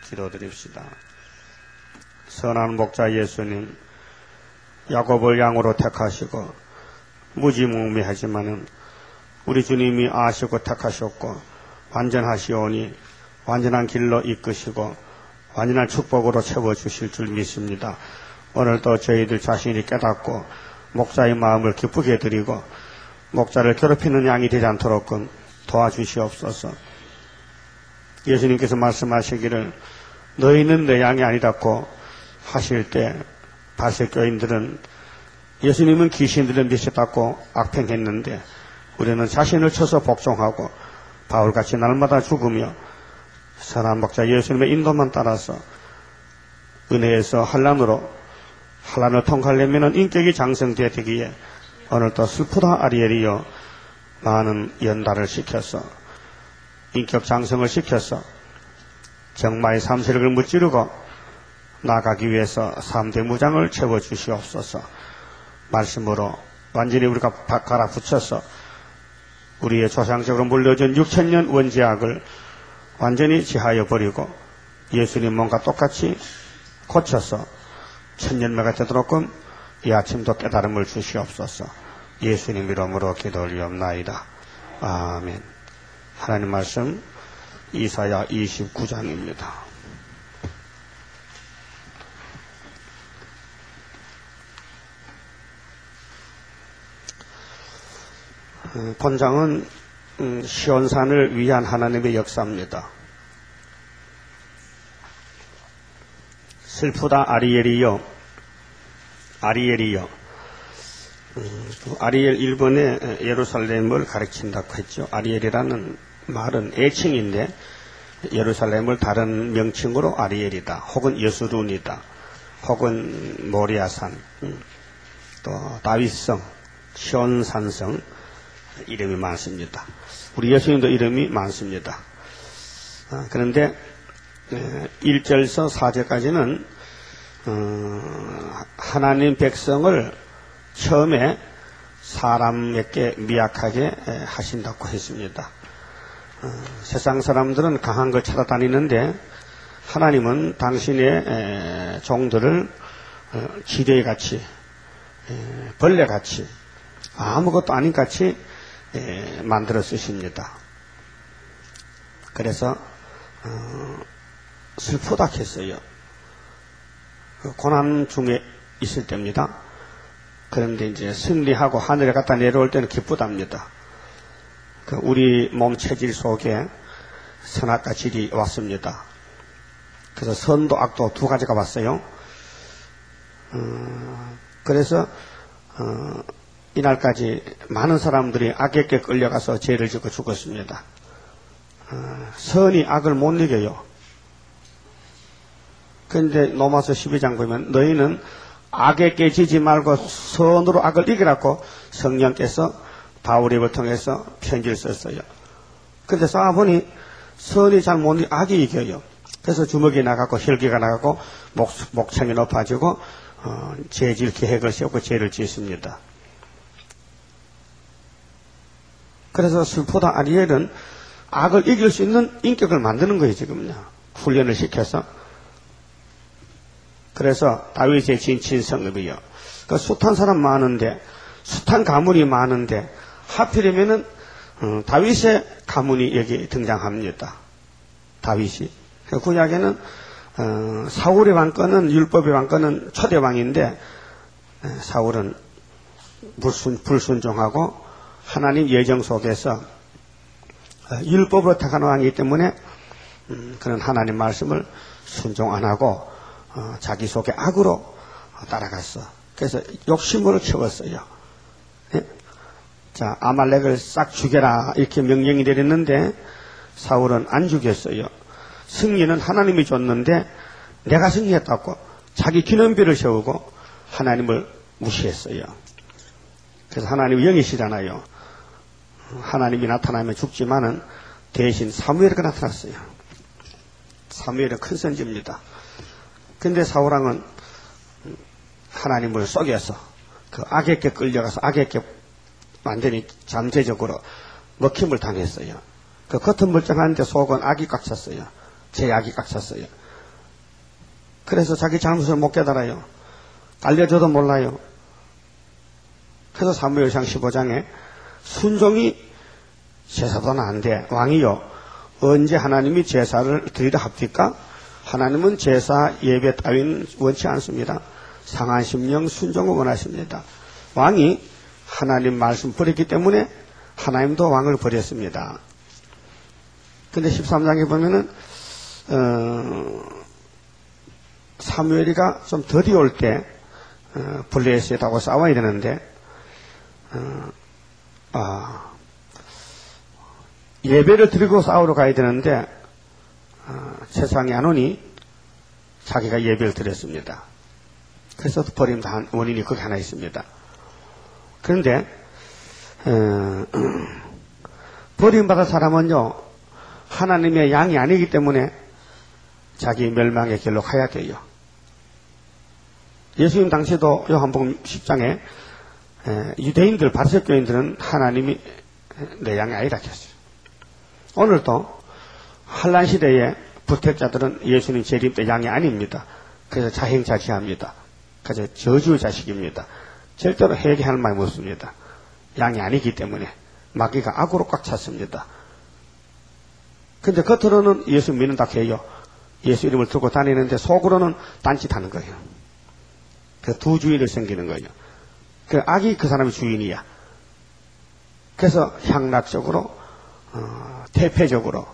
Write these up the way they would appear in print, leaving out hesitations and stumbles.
기도드립시다. 선한 목자 예수님, 야곱을 양으로 택하시고 무지몽매하지만은 우리 주님이 아시고 택하셨고 완전하시오니 완전한 길로 이끄시고 완전한 축복으로 채워주실 줄 믿습니다. 오늘도 저희들 자신이 깨닫고 목자의 마음을 기쁘게 드리고 목자를 괴롭히는 양이 되지 않도록끔 도와주시옵소서. 예수님께서 말씀하시기를 너희는 내 양이 아니라고 하실 때 바리새교인들은 예수님은 귀신들을 미쳤다고 악평했는데 우리는 자신을 쳐서 복종하고 바울같이 날마다 죽으며 선한 목자 예수님의 인도만 따라서 은혜에서 환란을 통과하려면 인격이 장성되어 되기에 오늘도 슬프다 아리엘이여 많은 연달을 시켜서 인격 장성을 시켜서 정마의 삼세력을 무찌르고 나아가기 위해서 3대 무장을 채워주시옵소서. 말씀으로 완전히 우리가 갈아붙여서 우리의 조상적으로 물려준 6,000년 원죄악을 완전히 제하여 버리고 예수님 몸과 똑같이 고쳐서 천년매가 되도록끔 이 아침도 깨달음을 주시옵소서. 예수님 이름으로 기도 올리옵나이다. 아멘. 하나님 말씀 이사야 29장입니다. 본장은 시온산을 위한 하나님의 역사입니다. 슬프다 아리엘이여 아리엘 1번에 예루살렘을 가리킨다고 했죠. 아리엘이라는 말은 애칭인데 예루살렘을 다른 명칭으로 아리엘이다 혹은 여수룬이다 혹은 모리아산 또 다윗성 시온산성 이름이 많습니다. 우리 예수님도 이름이 많습니다. 그런데 1절서 4절까지는 하나님 백성을 처음에 사람에게 미약하게 하신다고 했습니다. 세상 사람들은 강한 걸 찾아다니는데 하나님은 당신의 종들을 지뢰같이 벌레같이 아무것도 아닌 같이 만들어 쓰십니다. 그래서 슬프다 했어요. 고난 중에 있을 때입니다. 그런데 이제 승리하고 하늘에 갔다 내려올 때는 기쁘답니다. 우리 몸 체질 속에 선악과 질이 왔습니다. 그래서 선도 악도 두 가지가 왔어요. 그래서 이날까지 많은 사람들이 악에게 끌려가서 죄를 짓고 죽었습니다. 선이 악을 못 이겨요. 그런데 로마서 12장 보면 너희는 악에게 지지 말고 선으로 악을 이기라고 성령께서 바울의 입을 통해서 편지를 썼어요. 그런데 쌓아보니 선이 잘 못 이겨 악이 이겨요. 그래서 주먹이 나가고 혈기가 나가고 목청이 높아지고 죄질 계획을 세우고 죄를 짓습니다. 그래서 슬프다 아리엘은 악을 이길 수 있는 인격을 만드는 거예요. 지금요. 훈련을 시켜서. 그래서 다윗의 진친 성읍이요. 그 숱한 사람 많은데 숱한 가문이 많은데 하필이면은 다윗의 가문이 여기 등장합니다. 다윗이. 그 구약에는 사울의 왕권은 율법의 왕권은 초대 왕인데 사울은 불순종하고 하나님 예정 속에서 율법으로 택한 왕이기 때문에 그는 하나님 말씀을 순종 안 하고 자기 속의 악으로 따라갔어. 그래서 욕심으로 채웠어요. 예? 자, 아말렉을 싹 죽여라 이렇게 명령이 내렸는데 사울은 안 죽였어요. 승리는 하나님이 줬는데 내가 승리했다고 자기 기념비를 세우고 하나님을 무시했어요. 그래서 하나님이 영이시잖아요. 하나님이 나타나면 죽지만은 대신 사무엘이 나타났어요. 사무엘은 큰 선지입니다. 근데 사울왕은 하나님을 속여서 그 악에게 끌려가서 악에게 완전히 잠재적으로 먹힘을 당했어요. 그 겉은 멀쩡한데 속은 악이 꽉 찼어요. 제 악이 꽉 찼어요. 그래서 자기 잘못을 못 깨달아요. 알려줘도 몰라요. 그래서 사무엘상 15장에 순종이 제사도는 안 돼. 왕이요. 언제 하나님이 제사를 드리려 합니까? 하나님은 제사 예배 따위는 원치 않습니다. 상한 심령 순종을 원하십니다. 왕이 하나님 말씀 버렸기 때문에 하나님도 왕을 버렸습니다. 근데 13장에 보면은 사무엘이가 좀 덜이 올 때 블레셋하고 싸워야 되는데 예배를 드리고 싸우러 가야 되는데 세상에 안 오니 자기가 예배를 드렸습니다. 그래서 버림당한 원인이 거기 하나 있습니다. 그런데 버림받은 사람은요 하나님의 양이 아니기 때문에 자기 멸망의 길로 가야 돼요. 예수님 당시도 요한복음 10장에 유대인들 바리새교인들은 하나님이 내 양이 아니라 했어요. 오늘도 환란 시대에 부택자들은 예수님 재림 때 양이 아닙니다. 그래서 자행자지합니다. 그래서 저주의 자식입니다. 절대로 회개할 말이 없습니다. 양이 아니기 때문에 마귀가 악으로 꽉 찼습니다. 근데 겉으로는 예수 믿는다 해요. 예수 이름을 들고 다니는데 속으로는 딴짓하는 거예요. 그 두 주인을 생기는 거예요. 그 악이 그 사람의 주인이야. 그래서 향락적으로 태폐적으로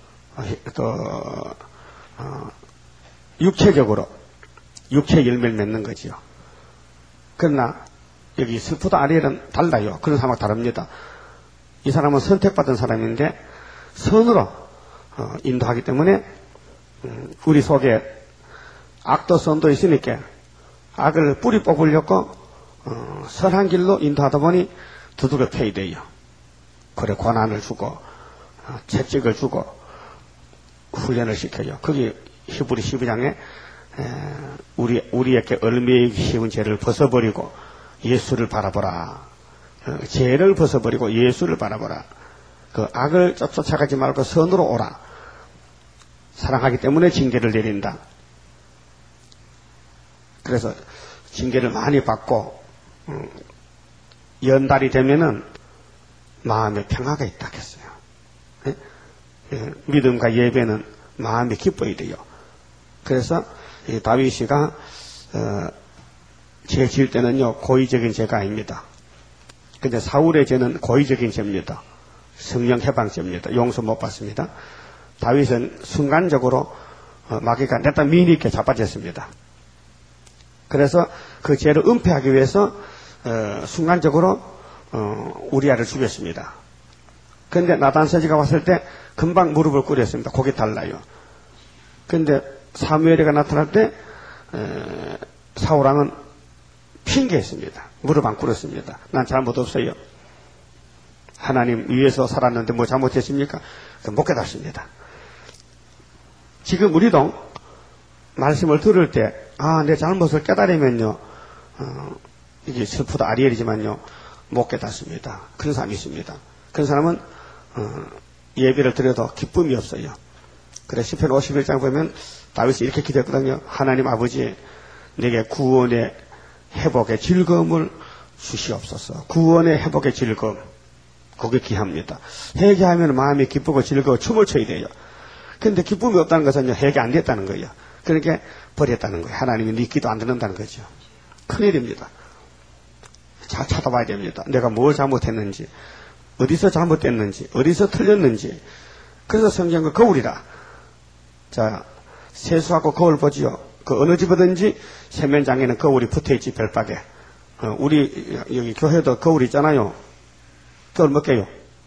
또 육체적으로 육체 열매를 맺는 거지요. 그러나 여기 스푸드 아리엘은 달라요. 그런 사람하고 다릅니다. 이 사람은 선택받은 사람인데 선으로 인도하기 때문에 우리 속에 악도 선도 있으니까 악을 뿌리 뽑으려고 선한 길로 인도하다 보니 두드려 패야 돼요. 그래 고난을 주고 채찍을 주고 훈련을 시켜요. 거기 히브리 12장에 우리에게 얼매이기 쉬운 죄를 벗어버리고 예수를 바라보라. 죄를 벗어버리고 예수를 바라보라. 그 악을 쫓아가지 말고 선으로 오라. 사랑하기 때문에 징계를 내린다. 그래서 징계를 많이 받고 연달이 되면은 마음에 평화가 있다 했어요. 믿음과 예배는 마음이 기뻐야 돼요. 그래서 다윗이가 죄 지을 때는요 고의적인 죄가 아닙니다. 근데 사울의 죄는 고의적인 죄입니다. 성령 해방죄입니다. 용서 못 받습니다. 다윗은 순간적으로 마귀가 냈다 미니 있게 자빠졌습니다. 그래서 그 죄를 은폐하기 위해서 순간적으로 우리아를 죽였습니다. 그런데 나단 서지가 왔을 때 금방 무릎을 꿇었습니다. 고개 달라요. 그런데 사무엘이가 나타날 때 사울왕은 핑계했습니다. 무릎 안 꿇었습니다. 난 잘못 없어요. 하나님 위에서 살았는데 뭐 잘못했습니까? 못 깨닫습니다. 지금 우리도 말씀을 들을 때 내 잘못을 깨달으면요 이게 슬프다 아리엘이지만요 못 깨닫습니다. 그런 사람이 있습니다. 그런 사람은 예배를 드려도 기쁨이 없어요. 그래서 시편 51장 보면 다윗이 이렇게 기도했거든요. 하나님 아버지 내게 구원의 회복의 즐거움을 주시옵소서. 구원의 회복의 즐거움 그게 귀합니다. 회개하면 마음이 기쁘고 즐거워 춤을 춰야 돼요. 그런데 기쁨이 없다는 것은 회개 안 됐다는 거예요. 그러니까 버렸다는 거예요. 하나님이 네 기도 안 듣는다는 거죠. 큰일입니다. 잘 찾아봐야 됩니다. 내가 뭘 잘못했는지 어디서 잘못됐는지 어디서 틀렸는지. 그래서 성경은 거울이라. 자, 세수하고 거울 보지요. 그 어느 집이든지 세면장에는 거울이 붙어있지 별박에. 우리 여기 교회도 거울 있잖아요. 거울 몇 개요?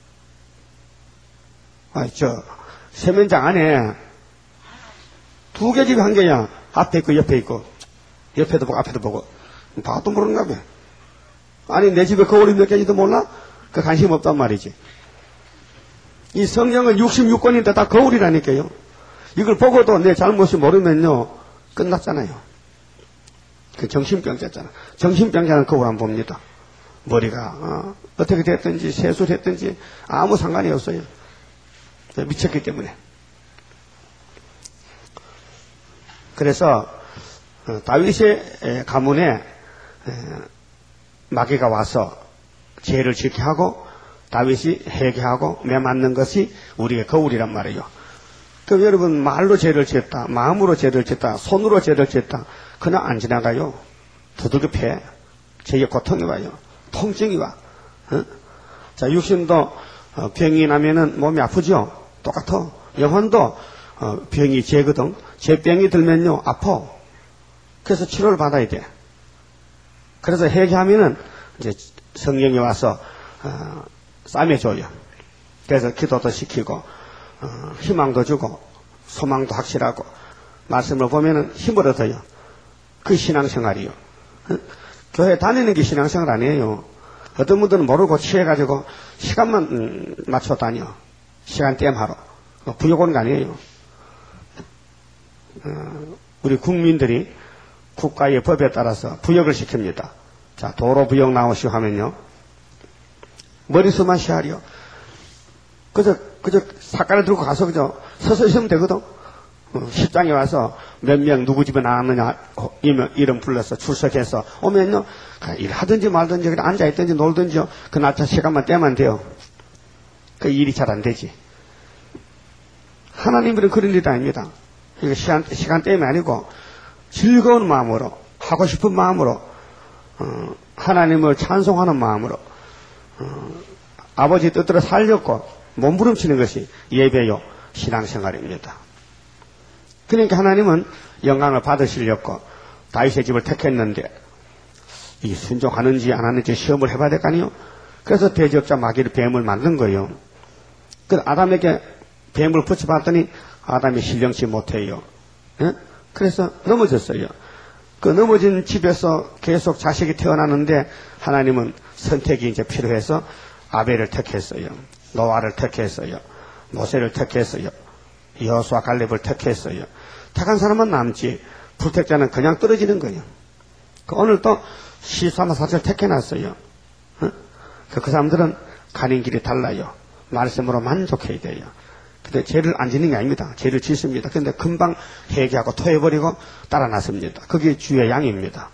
세면장 안에 2개 집이 1개야. 앞에 있고 옆에 있고. 옆에도 보고 앞에도 보고. 봐도 모르는가 봐. 아니 내 집에 거울이 몇 개인지도 몰라? 그 관심 없단 말이지. 이 성경은 66권인데 다 거울이라니까요. 이걸 보고도 내 잘못이 모르면요 끝났잖아요. 그 정신병자잖아. 정신병자는 거울 안 봅니다. 머리가 어떻게 됐든지 세수를 했든지 아무 상관이 없어요. 미쳤기 때문에. 그래서 다윗의 가문에 마귀가 와서 죄를 짓게 하고 다윗이 회개하고 매맞는 것이 우리의 거울이란 말이에요. 그럼 여러분 말로 죄를 짓다, 마음으로 죄를 짓다, 손으로 죄를 짓다, 그냥 안 지나가요. 두들겨 패. 죄의 고통이 와요. 통증이 와. 자, 육신도 병이 나면은 몸이 아프죠. 똑같아. 영혼도 병이 죄거든. 죄병이 들면요 아파. 그래서 치료를 받아야 돼. 그래서 회개하면은 이제 성령이 와서 싸매줘요. 그래서 기도도 시키고 희망도 주고 소망도 확실하고 말씀을 보면은 힘을 얻어요. 그 신앙생활이요. 교회 다니는 게 신앙생활 아니에요. 어떤 분들은 모르고 취해가지고 시간만 맞춰 다녀. 시간 땜하러. 부욕 오는 거 아니에요. 우리 국민들이 국가의 법에 따라서 부역을 시킵니다. 자, 도로 부역 나오시오 하면요. 머리수만 시하리요. 그저 삿갓을 들고 가서 그저 서서 있으면 되거든. 십장에 와서 몇 명 누구 집에 나왔느냐 이름 불러서 출석해서 오면요. 일하든지 말든지 그냥 앉아있든지 놀든지요. 그 날짜 시간만 떼면 돼요. 그 일이 잘 안 되지. 하나님들은 그런 일이 아닙니다. 이거 시간 땜이 아니고 즐거운 마음으로 하고 싶은 마음으로 하나님을 찬송하는 마음으로 아버지 뜻대로 살려고 몸부림치는 것이 예배요 신앙생활입니다. 그러니까 하나님은 영광을 받으시려고 다윗의 집을 택했는데 이 순종하는지 안 하는지 시험을 해봐야 될 거 아니에요. 그래서 대적자 마귀를 뱀을 만든 거예요. 그 아담에게 뱀을 붙여봤더니 아담이 신령치 못해요. 예? 그래서 넘어졌어요. 그 넘어진 집에서 계속 자식이 태어나는데 하나님은 선택이 이제 필요해서 아벨을 택했어요. 노아를 택했어요. 모세를 택했어요. 여호수아 갈렙을 택했어요. 택한 사람은 남지 불택자는 그냥 떨어지는 거예요. 오늘 또 시사나 사실 택해놨어요. 그 사람들은 가는 길이 달라요. 말씀으로 만족해야 돼요. 근데 죄를 안 짓는 게 아닙니다. 죄를 짓습니다. 근데 금방 회개하고 토해버리고 따라 나섭니다. 그게 주의 양입니다.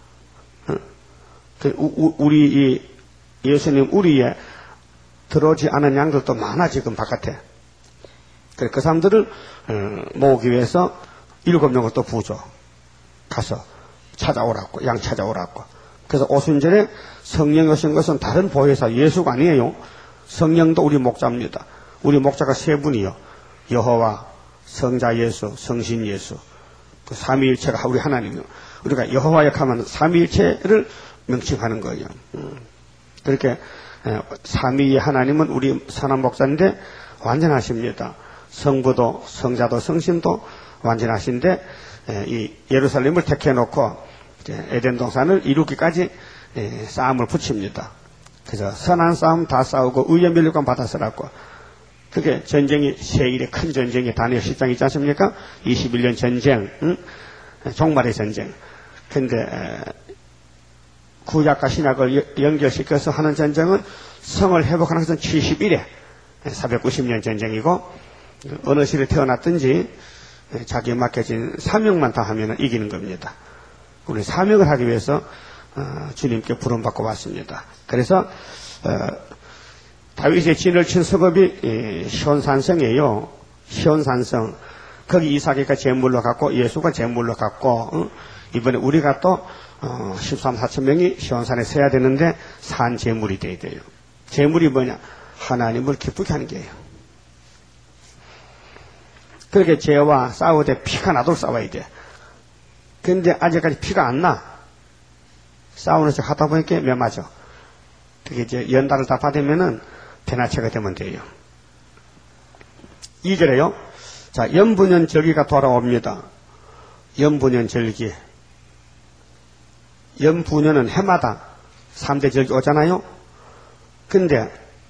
우리 예수님 우리에 들어오지 않은 양들도 많아 지금 바깥에. 그 사람들을 모으기 위해서 7명을 또 부조 가서 찾아오라고, 양 찾아오라고. 그래서 오순절에 성령이 오신 것은 다른 보혜사 예수가 아니에요. 성령도 우리 목자입니다. 우리 목자가 세 분이요. 여호와, 성자 예수, 성신 예수. 그 삼위일체가 우리 하나님이요. 우리가 여호와 역하면 삼위일체를 명칭하는 거예요. 그렇게 삼위의 하나님은 우리 선한 목자인데 완전하십니다. 성부도 성자도 성신도 완전하신데 이 예루살렘을 택해놓고 에덴 동산을 이루기까지 싸움을 붙입니다. 그래서 선한 싸움 다 싸우고 의의 면류관 받았으라고. 그게 전쟁이 세일의 큰 전쟁이 다니엘 10장 있지 않습니까? 21년 전쟁, 종말의 전쟁. 근데 구약과 신약을 연결시켜서 하는 전쟁은 성을 회복하는 것은 71회 490년 전쟁이고 어느 시를 태어났든지 자기에 맡겨진 사명만 다 하면 이기는 겁니다. 우리 사명을 하기 위해서 주님께 부름받고 왔습니다. 그래서 다윗의 진을 친 서급이 시온산성이에요. 시온산성. 거기 이삭이가 제물로 갖고 예수가 제물로 갖고 이번에 우리가 또 13, 14천 명이 시온산에 서야 되는데 산 제물이 돼야 돼요. 제물이 뭐냐? 하나님을 기쁘게 하는 게예요. 그렇게 죄와 싸우되 피가 나도록 싸워야 돼. 근데 아직까지 피가 안 나. 싸우는 척 하다 보니까 몇 맞아. 그게 이제 연달을 다 받으면은 변화체가 되면 돼요. 2절에요. 자, 연분연 절기가 돌아옵니다. 연분연 절기. 연분연은 해마다 3대 절기 오잖아요. 근데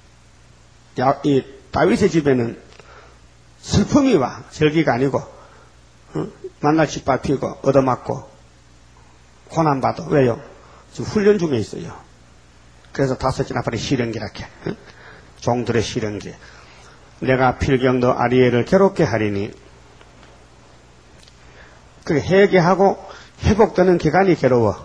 이 다윗의 집에는 슬픔이 와. 절기가 아니고 만날 짓밟 피고 얻어맞고 고난받아. 왜요? 지금 훈련 중에 있어요. 그래서 5째 나팔이 시련기라케. 종들의 시련기. 내가 필경도 아리엘을 괴롭게 하리니. 그 회개하고 회복되는 기간이 괴로워.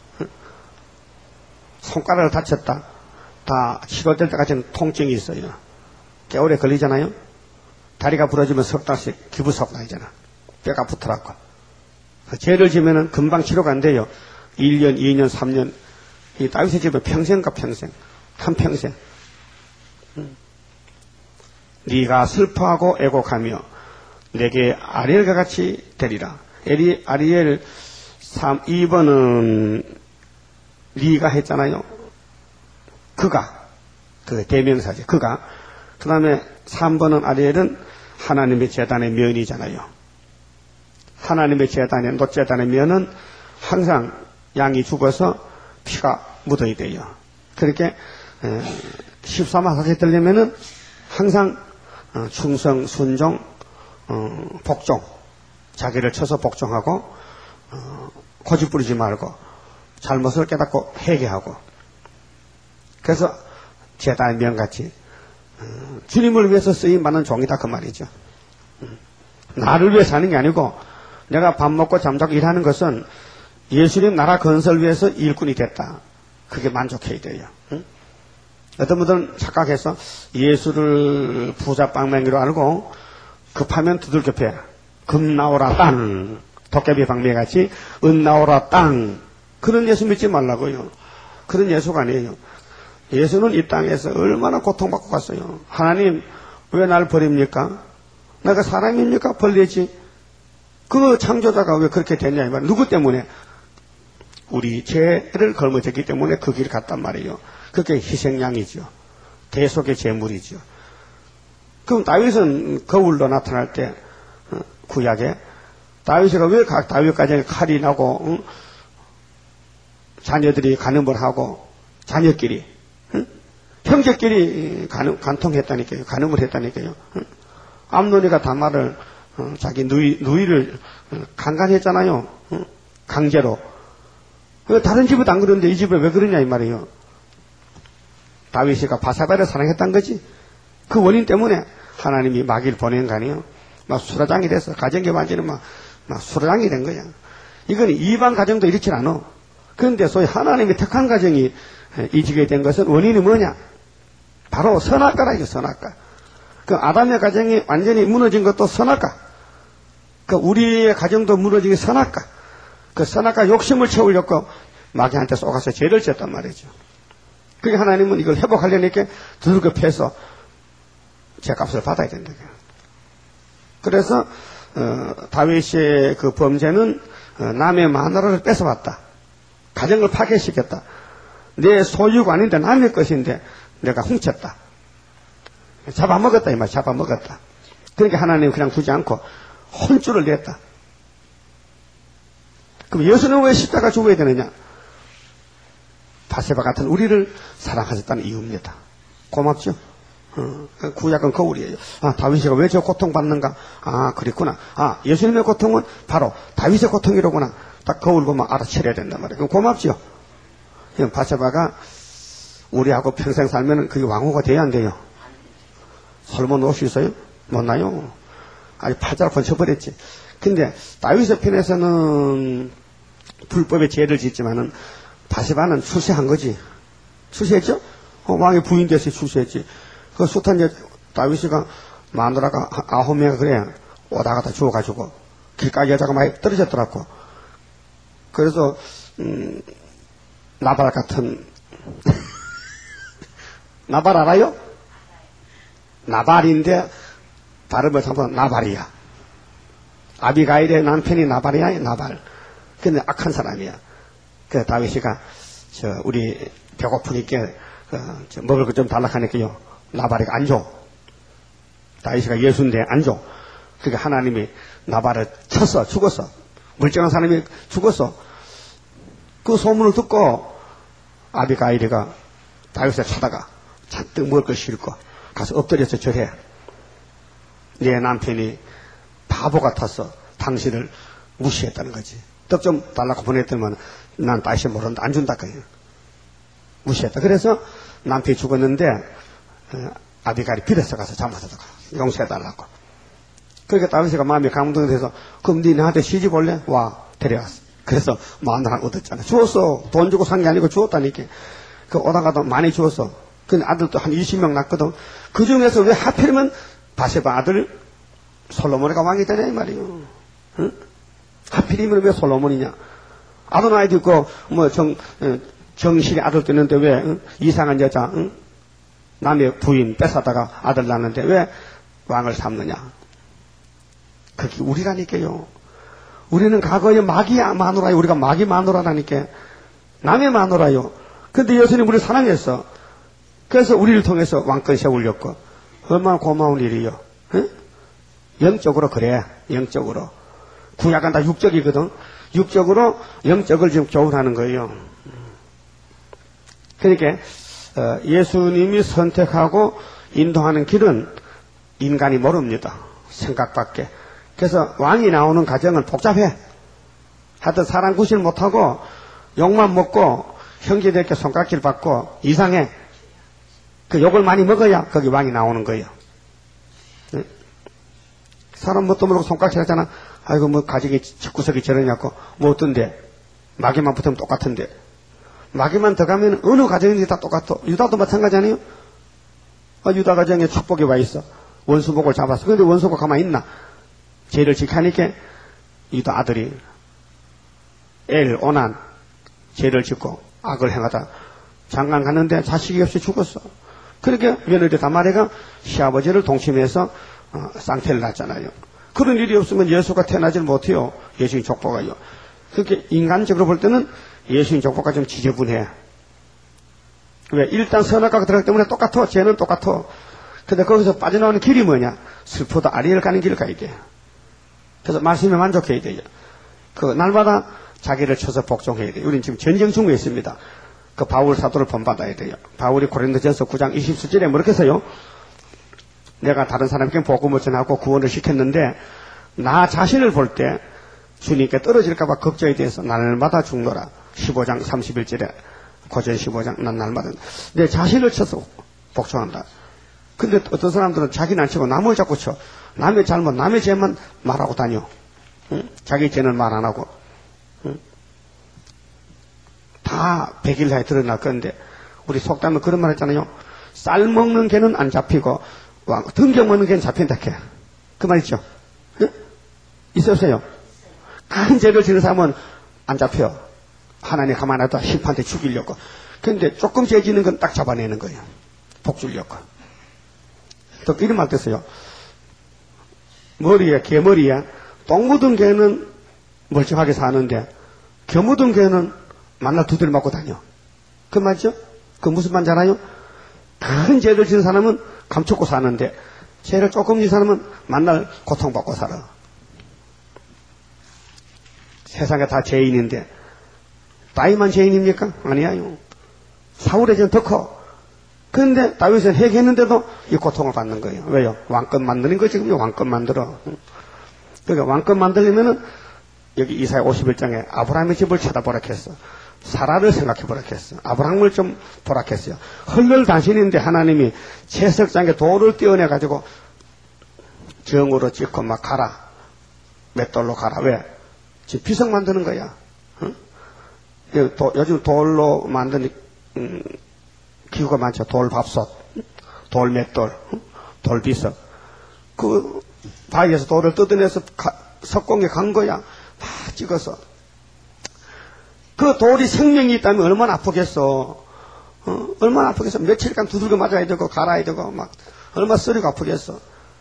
손가락을 다쳤다. 다 치료될 때까지는 통증이 있어요. 꽤 오래 걸리잖아요. 다리가 부러지면 석 달씩 기부석 나이잖아. 뼈가 붙어갖고. 죄를 지면은 금방 치료가 안 돼요. 1년, 2년, 3년. 이 다윗의 집은 평생과 평생. 한평생. 네가 슬퍼하고 애곡하며 내게 아리엘과 같이 되리라. 아리엘 2번은 네가 했잖아요. 그가. 그 대명사죠. 그가. 그 다음에 3번은 아리엘은 하나님의 제단의 면이잖아요. 하나님의 제단의, 놋제단의 면은 항상 양이 죽어서 피가 묻어야 돼요. 그렇게 13화 하게 되려면은 항상 충성, 순종, 복종, 자기를 쳐서 복종하고 고집 부리지 말고 잘못을 깨닫고 회개하고. 그래서 제단의 면같이 주님을 위해서 쓰임받는 종이다 그 말이죠. 나를 위해서 하는 게 아니고 내가 밥 먹고 잠자고 일하는 것은 예수님 나라 건설 위해서 일꾼이 됐다. 그게 만족해야 돼요. 어떤 분들은 착각해서 예수를 부자 방맹이로 알고 급하면 두들겨 패. 금 나오라 땅. 도깨비 방맹이같이 은 나오라 땅. 그런 예수 믿지 말라고요. 그런 예수가 아니에요. 예수는 이 땅에서 얼마나 고통받고 갔어요. 하나님 왜 날 버립니까? 내가 사람입니까? 벌레지. 그 창조자가 왜 그렇게 됐냐 이 말. 누구 때문에? 우리 죄를 걸머졌기 때문에 그 길을 갔단 말이에요. 그게 희생양이죠. 대속의 제물이죠. 그럼 다윗은 거울로 나타날 때 구약에 다윗이가 왜 각 다윗 가정에 칼이 나고 자녀들이 간음을 하고 자녀끼리 형제끼리 간통했다니까요. 간음을 했다니까요. 암논이가 다말을 자기 누이를 강간했잖아요. 강제로. 다른 집은 안 그러는데 이 집에 왜 그러냐 이 말이에요. 다윗이가 바사바를 사랑했단 거지. 그 원인 때문에 하나님이 마귀를 보낸 거 아니에요. 막 수라장이 돼서 가정계 완전히 막 수라장이 된 거야. 이건 이방 가정도 이렇지 않아. 그런데 소위 하나님이 택한 가정이 이지게 된 것은 원인이 뭐냐? 바로 선악과라죠. 선악과. 그 아담의 가정이 완전히 무너진 것도 선악과. 그 우리의 가정도 무너진 게 선악과. 그 선악과 욕심을 채우려고 마귀한테 쏘가서 죄를 졌단 말이죠. 그게 하나님은 이걸 회복하려니까 두들겨 패서 죄값을 받아야 된다. 그래서 다윗의 그 범죄는 남의 마누라를 뺏어왔다. 가정을 파괴시켰다. 내 소유가 아닌데 남의 것인데 내가 훔쳤다. 잡아먹었다 이 말. 잡아먹었다. 그러니까 하나님은 그냥 두지 않고 혼쭐을 냈다. 그럼 예수는 왜 십자가 죽어야 되느냐? 바세바 같은 우리를 사랑하셨다는 이유입니다. 고맙죠? 구약은 거울이에요. 다윗이가 왜 저 고통받는가? 그랬구나. 예수님의 고통은 바로 다윗의 고통이로구나. 딱 거울 보면 알아채려야 된단 말이에요. 그럼 고맙죠? 바세바가 우리하고 평생 살면 그게 왕후가 돼야 안 돼요? 솔몬 놓을 수 있어요? 못 나요. 아주 팔자로 번쳐버렸지. 근데 다윗의 편에서는 불법의 죄를 짓지만은 바세바는 출세한 거지. 출세했죠? 왕의 부인 돼서 출세했지. 그 숱한 다윗이가 마누라가 9명이 그래 오다가다 죽어가지고 길가에 여자가 많이 떨어졌더라고. 그래서 나발 같은 나발 알아요? 나발인데 발음을 잡으면 나발이야. 아비가일의 남편이 나발이야. 나발. 근데 악한 사람이야. 그 다윗이가 우리 배고프니까 먹을 것 좀 달라 하니까요. 나발이가 안 줘. 다윗이가 예수인데 안 줘. 그러니까 하나님이 나발을 쳤어. 죽었어. 멀쩡한 사람이 죽었어. 그 소문을 듣고 아비가일이가 다윗을 찾아가 잔뜩 먹을 걸 싣고 가서 엎드려서 절해. 내 남편이 바보 같아서 당신을 무시했다는 거지. 떡 좀 달라고 보냈더니만 난 다시 모른다. 안 준다. 그냥. 무시했다. 그래서 남편이 죽었는데 아비가일이 빌어서 가서 잠아서다가 용서해달라고. 그러니까 다윗이가 마음이 감동돼서 그럼 네 나한테 시집 올래? 와. 데려왔어. 그래서 마누라 얻었잖아. 주었어. 돈 주고 산 게 아니고 주었다니까. 그 오다가도 많이 주었어. 그 아들도 한 20명 낳거든. 그 중에서 왜 하필이면 바세바 아들 솔로몬이가 왕이 되냐 이 말이요. 응? 하필이면 왜 솔로몬이냐. 아도나이도 있고 뭐 정실의 아들도 있는데 왜 응? 이상한 여자 응? 남의 부인 뺏어다가 아들 낳는데 왜 왕을 삼느냐. 그게 우리라니까요. 우리는 과거에 마귀 마누라요. 우리가 마귀 마누라라니까. 남의 마누라요. 근데 예수님 우리를 사랑했어. 그래서 우리를 통해서 왕권 세우려고. 얼마나 고마운 일이요. 응? 영적으로 그래. 영적으로. 구약은 다 육적이거든. 육적으로 영적을 지금 교훈하는 거예요. 그러니까 예수님이 선택하고 인도하는 길은 인간이 모릅니다. 생각밖에. 그래서 왕이 나오는 과정은 복잡해. 하여튼 사람 구실 못하고 욕만 먹고 형제들께 손가락질 받고 이상해. 그 욕을 많이 먹어야 거기 왕이 나오는 거예요. 네? 사람 뭣도 모르고 손가락질 하잖아. 아이고 뭐 가정이 집구석이 저러냐고. 뭐 어떤데. 마귀만 붙으면 똑같은데. 마귀만 더 가면 어느 가정인지 다 똑같아. 유다도 마찬가지 아니에요? 유다 가정에 축복이 와 있어. 원수복을 잡았어. 그런데 원수복 가만히 있나? 죄를 지키니까 유다 아들이 오난 죄를 짓고 악을 행하다 장관 갔는데 자식이 없이 죽었어. 그렇게 며느리 다말이가 시아버지를 동침해서 쌍태를 낳았잖아요. 그런 일이 없으면 예수가 태어나질 못해요. 예수님 족보가요. 그렇게 인간적으로 볼 때는 예수님 족보가 좀 지저분해. 왜? 일단 선악과가 들어가기 때문에 똑같아. 죄는 똑같아. 근데 거기서 빠져나오는 길이 뭐냐? 슬퍼도 아리엘 가는 길을 가야 돼. 그래서 말씀에 만족해야 돼요. 그 날마다 자기를 쳐서 복종해야 돼요. 우리는 지금 전쟁 중에 있습니다. 그 바울 사도를 본받아야 돼요. 바울이 고린도전서 9장 20절에 뭐렇게 써요? 내가 다른 사람에게 복음을 전하고 구원을 시켰는데 나 자신을 볼 때 주님께 떨어질까봐 걱정이 돼서 날마다 죽노라. 15장 31절에 고전 15장 난 날마다 내 자신을 쳐서 복종한다. 근데 어떤 사람들은 자기는 안 치고 남을 자꾸 쳐. 남의 잘못, 남의 죄만 말하고 다녀. 응? 자기 죄는 말 안 하고. 응? 다 100일 내에 드러날 건데 우리 속담에 그런 말 했잖아요. 쌀 먹는 개는 안 잡히고 등경 먹는 개는 잡힌다. 그 말 있죠. 응? 있었어요. 큰 죄를 지는 사람은 안 잡혀. 하나님 가만히 놔둬 심판대 죽이려고. 그런데 조금 죄 지는 건 딱 잡아내는 거예요. 복 주려고. 또 이런 말 됐어요. 머리에, 개머리에 똥 묻은 개는 멀쩡하게 사는데 겨 묻은 개는 만날 두드려 맞고 다녀. 그 말이죠? 그 무슨 말인지 알아요? 큰 죄를 지은 사람은 감추고 사는데 죄를 조금 지은 사람은 만날 고통받고 살아. 세상에 다 죄인인데 다윗만 죄인입니까? 아니에요. 사울의 죄는 더 커. 그런데 다윗은 회개했는데도 이 고통을 받는 거예요. 왜요? 왕권 만드는 거 지금 왕권 만들어. 그러니까 왕권 만들려면은 여기 이사야 51장에 아브라함의 집을 쳐다보라 했어. 사라를 생각해보라 했어. 아브라함을 좀 보라 했어요. 헐널단신인데 하나님이 채석장에 돌을 떼어내가지고 정으로 찍고 막 가라. 맷돌로 가라. 왜? 지금 비석 만드는 거야. 응? 요즘 돌로 만든 기구가 많죠. 돌밥솥, 돌맷돌, 돌비석. 그 바위에서 돌을 뜯어내서 석공에 간 거야. 다 찍어서. 그 돌이 생명이 있다면 얼마나 아프겠어. 얼마나 아프겠어. 며칠간 두들겨 맞아야 되고 갈아야 되고 막 얼마나 쓰리고 아프겠어.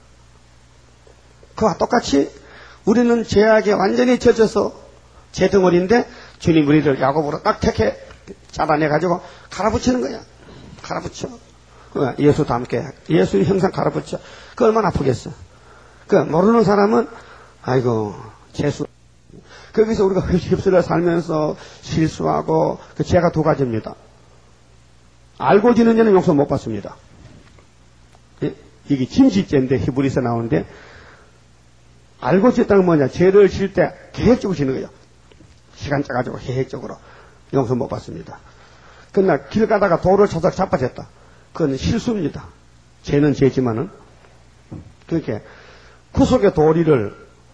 그와 똑같이 우리는 죄악에 완전히 젖어서 죄덩어리인데 주님 우리를 야곱으로 딱 택해 잡아내가지고 갈아붙이는 거야. 갈아붙여. 예수도 함께. 예수님 형상 갈아붙여. 그 얼마나 아프겠어. 그 모르는 사람은 아이고 재수. 거기서 우리가 휩쓸려 살면서 실수하고 그 죄가 두 가지입니다. 알고 지는 죄는 용서 못 받습니다. 이게 짐짓죄인데 히브리서 나오는데 알고 짓다는 뭐냐. 죄를 질 때 계획적으로 지는 거예요. 시간 짜가지고 계획적으로 용서 못 받습니다. 그러나 길 가다가 돌을 쳐서 자빠졌다. 그건 실수입니다. 죄는 죄지만은. 그렇게 구속의 도리를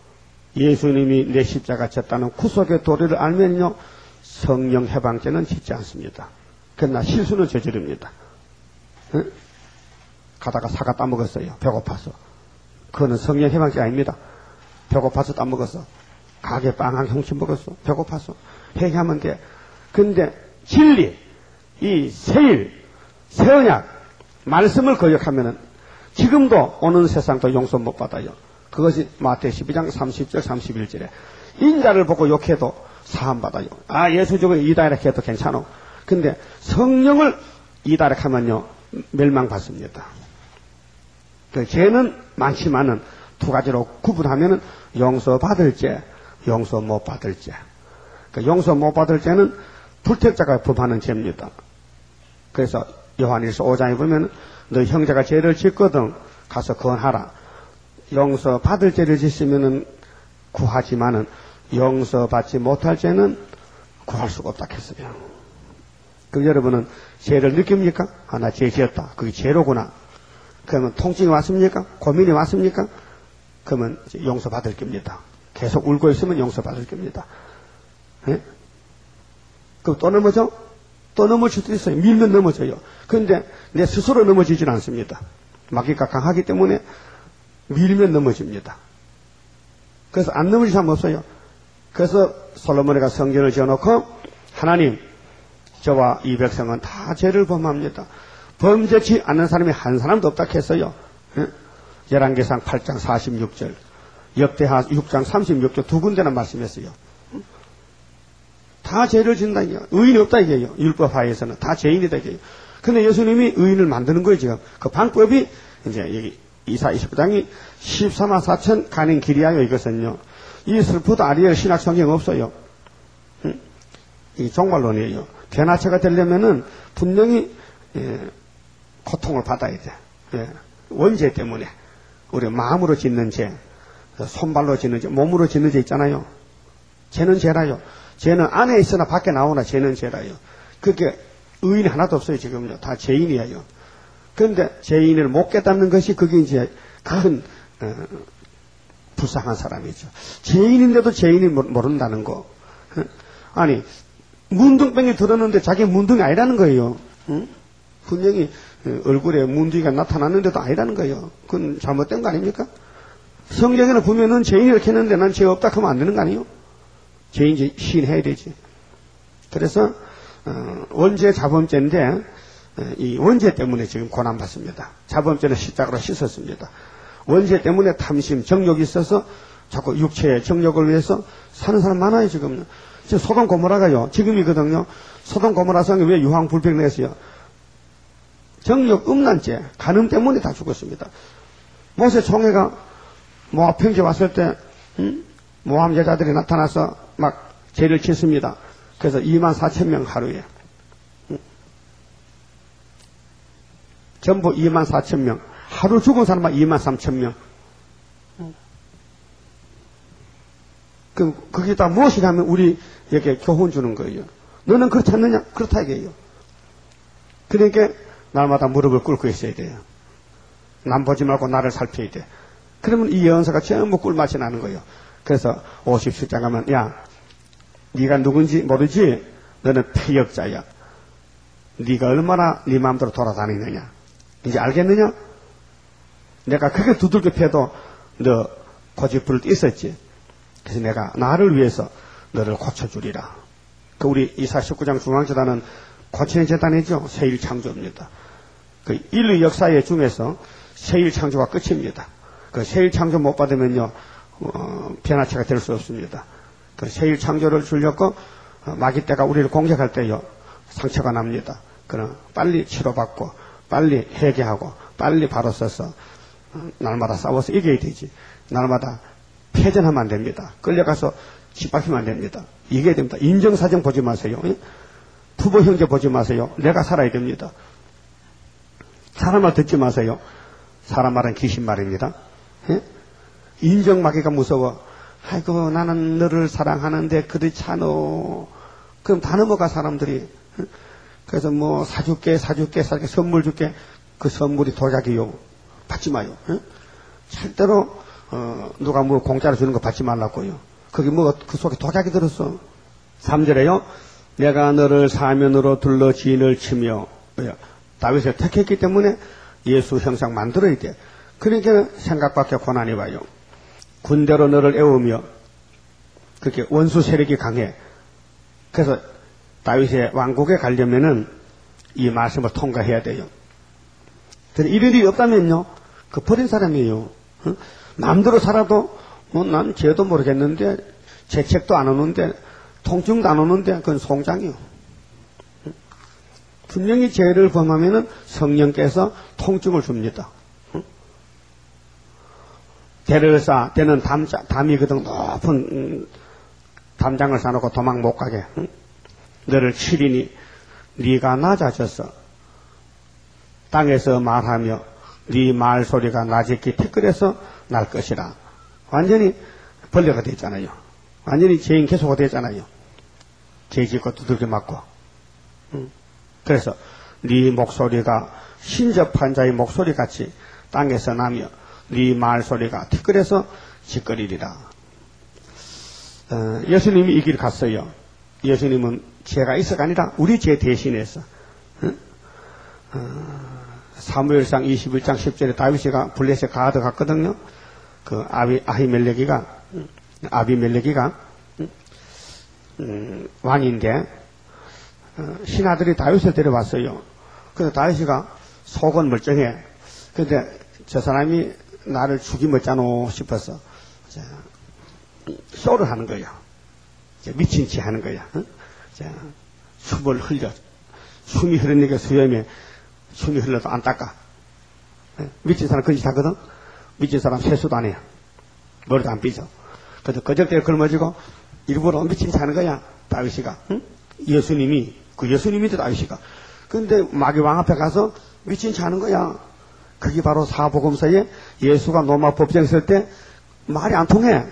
예수님이 내 십자가 졌다는 구속의 도리를 알면요, 성령 해방죄는 짓지 않습니다. 그러나 실수는 저지릅니다. 응? 가다가 사과 따먹었어요. 배고파서. 그거는 성령 해방죄 아닙니다. 배고파서 따먹었어. 가게 빵 한 훔치 먹었어. 배고파서. 회개하면 돼. 근데 진리, 이 세일, 새언약, 말씀을 거역하면은 지금도 오는 세상도 용서 못 받아요. 그것이 마태 12장 30절 31절에 인자를 보고 욕해도 사함받아요. 아, 예수 죽은 이다 이렇게 해도 괜찮아. 근데 성령을 이다 이렇게 하면요, 멸망받습니다. 그 죄는 많지만은 두 가지로 구분하면은 용서받을 죄, 용서 못 받을 죄. 그 용서 못 받을 죄는 불택자가 범하는 죄입니다. 그래서 요한일서 5장에 보면 너 형제가 죄를 짓거든 가서 건하라. 용서받을 죄를 짓으면은 구하지만은 용서받지 못할 죄는 구할 수가 없다 했어요. 그럼 여러분은 죄를 느낍니까? 아, 나 죄 지었다. 그게 죄로구나. 그러면 통증이 왔습니까? 고민이 왔습니까? 그러면 용서받을 겁니다. 계속 울고 있으면 용서받을 겁니다. 예? 그럼 또 넘어져? 또 넘어질 수도 있어요. 밀면 넘어져요. 그런데 내 스스로 넘어지진 않습니다. 마귀가 강하기 때문에 밀면 넘어집니다. 그래서 안 넘어질 사람 없어요. 그래서 솔로몬이가 성전을 지어놓고 하나님, 저와 이 백성은 다 죄를 범합니다. 범죄치 않는 사람이 한 사람도 없다 했어요. 예? 열왕기상 8장 46절, 역대하 6장 36절 두 군데나 말씀했어요. 다 죄를 짓는다 이게요. 의인이 없다 이게요. 율법하에서는 다 죄인이다 이게요. 근데 예수님이 의인을 만드는 거예요 지금. 그 방법이 이제 여기 이사 29장이 14만 4천 가는 길이야요. 이것은요. 이 슬프도 아리엘 신학 성경 없어요. 이 종말론이에요. 변화체가 되려면은 분명히 고통을 받아야 돼. 원죄 때문에. 우리 마음으로 짓는 죄, 손발로 짓는 죄, 몸으로 짓는 죄 있잖아요. 죄는 죄라요. 죄는 안에 있으나 밖에 나오나 죄는 죄라요. 그게 의인이 하나도 없어요 지금요. 다 죄인이에요. 그런데 죄인을 못 깨닫는 것이 그게 이제 큰 불쌍한 사람이죠. 죄인인데도 죄인이 모른다는 거. 아니 문둥병이 들었는데 자기 문둥이 아니라는 거예요. 응? 분명히 얼굴에 문둥이가 나타났는데도 아니라는 거예요. 그건 잘못된 거 아닙니까? 성경에는 보면은 죄인이 이렇게 했는데 난 죄 없다 하면 안 되는 거 아니에요? 죄인 시인해야 되지. 그래서 원죄 자범죄인데 이 원죄 때문에 지금 고난받습니다. 자범죄는 십자가로 씻었습니다. 원죄 때문에 탐심, 정욕이 있어서 자꾸 육체의 정욕을 위해서 사는 사람 많아요 지금. 지금 소돔 고모라가요. 지금이거든요. 소돔 고모라 성에 왜 유황 불평 냈어요? 정욕 음란죄, 간음 때문에 다 죽었습니다. 모세 총회가 모압 평지 왔을 때 모압 여자들이 나타나서 막 죄를 짓습니다. 그래서 24,000명 하루에. 전부 24,000명. 하루 죽은 사람만 23,000명. 그게 다 무엇이냐면 우리에게 교훈 주는 거예요. 너는 그렇지 않느냐? 그렇다 이게요. 그러니까 날마다 무릎을 꿇고 있어야 돼요. 남 보지 말고 나를 살펴야 돼. 그러면 이 예언서가 전부 꿀맛이 나는 거예요. 그래서 57장 가면 야, 네가 누군지 모르지? 너는 폐역자야. 네가 얼마나 네 마음대로 돌아다니느냐? 이제 알겠느냐? 내가 그게 두들겨 패도 너 고집부를 띄었지. 그래서 내가 나를 위해서 너를 고쳐주리라. 그 우리 이사 19장 중앙재단은 고치는 재단이죠. 세일 창조입니다. 그 인류 역사의 중에서 세일 창조가 끝입니다. 그 세일 창조 못 받으면요, 변화체가 될 수 없습니다. 그 세일 창조를 주려고 마귀 때가 우리를 공격할 때요, 상처가 납니다. 그럼 빨리 치료받고, 빨리 회개하고, 빨리 바로 서서 날마다 싸워서 이겨야 되지. 날마다 패전하면 안 됩니다. 끌려가서 짓밟히면 안 됩니다. 이겨야 됩니다. 인정사정 보지 마세요. 부부 형제 보지 마세요. 내가 살아야 됩니다. 사람 말 듣지 마세요. 사람 말은 귀신 말입니다. 인정마귀가 무서워. 아이고 나는 너를 사랑하는데 그렇지 않어. 그럼 다 넘어가 사람들이. 그래서 뭐 사줄게 선물 줄게. 그 선물이 도자기요. 받지 마요. 절대로 누가 뭐 공짜로 주는 거 받지 말라고요. 거기 뭐 그 속에 독약이 들었어. 3절에요. 내가 너를 사면으로 둘러 진을 치며 다윗을 택했기 때문에 예수 형상 만들어야 돼. 그러니까 생각밖에 고난이 와요. 군대로 너를 애우며 그렇게 원수 세력이 강해. 그래서 다윗의 왕국에 가려면은 이 말씀을 통과해야 돼요. 이런 일이 없다면요, 그 버린 사람이에요. 남대로 살아도 뭐 난 죄도 모르겠는데 재책도 안 오는데 통증도 안 오는데 그건 송장이요. 분명히 죄를 범하면은 성령께서 통증을 줍니다. 대를 쌓아, 대는 담이 그동 높은 담장을 쌓아놓고 도망 못 가게. 너를 치리니 네가 낮아져서 땅에서 말하며 네 말소리가 낮게 티끌에서 날 것이라. 완전히 벌레가 됐잖아요. 완전히 죄인 개소가 됐잖아요. 죄 짓고 두들겨 맞고. 그래서 네 목소리가 신접한 자의 목소리같이 땅에서 나며 네 말소리가 티끌에서 짓거리리라. 예수님이 이 길 갔어요. 예수님은 죄가 있어가 아니라 우리 죄 대신해서. 사무엘상 21장 10절에 다윗이가 블레셋 가드 갔거든요. 그 아비멜렉이가 왕인데 신하들이 다윗을 데려왔어요. 그래서 다윗이가 속은 멀쩡해. 근데 저 사람이 나를 죽이겠잖아 싶어서 쇼를 하는 거야. 미친 체 하는 거야. 숨을 흘려. 숨이 흐르니까 수염에 숨이 흘러도 안 닦아. 미친 사람 그짓 하거든. 미친 사람 세수도 안 해요. 머리도 안 삐져. 그래서 거적대에 걸머지고 일부러 미친 체 하는 거야. 다윗이가. 예수님이 다윗이가. 근데 마귀 왕 앞에 가서 미친 체 하는 거야. 그게 바로 사복음서에 예수가 로마 법정 쓸 때 말이 안 통해.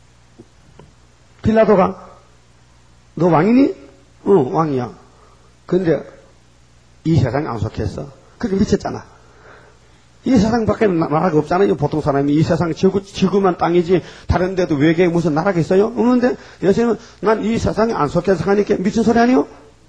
빌라도가 너 왕이니? 응, 왕이야. 근데 이 세상에 안 속했어. 그게 미쳤잖아. 이 세상밖에 나라가 없잖아요. 보통 사람이 이 세상 지구만 땅이지 다른 데도 외계에 무슨 나라가 있어요? 없는데 예수님은 난 이 세상에 안 속해서 하니까 미친 소리 아니요?